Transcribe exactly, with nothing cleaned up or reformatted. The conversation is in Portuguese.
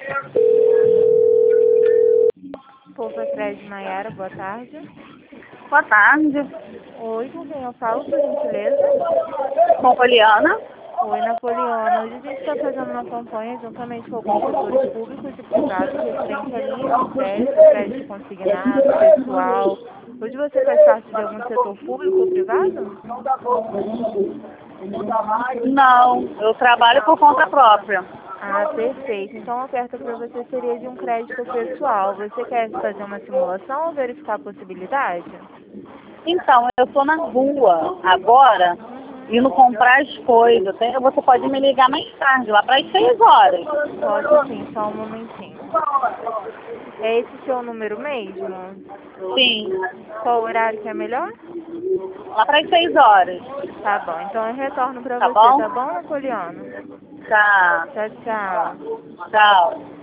Poupa Crédito Maiara, boa tarde. Boa tarde. Oi, com quem eu falo, por gentileza? Com Poliana. Oi, Napoleona. Hoje a gente está fazendo uma campanha juntamente com alguns setores públicos e privados referente à linha de crédito, crédito consignado, pessoal. Hoje você faz parte de algum setor público ou privado? Não, eu trabalho por conta própria. Ah, perfeito. Então a oferta para você seria de um crédito pessoal. Você quer fazer uma simulação ou verificar a possibilidade? Então, eu estou na rua agora, Uhum. indo comprar as coisas. Tem- Você pode me ligar mais tarde, lá para as seis horas. Pode sim, só um momentinho. É esse seu número mesmo? Sim, Qual horário que é melhor? lá para as seis horas. Tá bom, então eu retorno pra Tá você, bom? tá bom, Napoleano? Tá. Tchau, tchau. Tchau.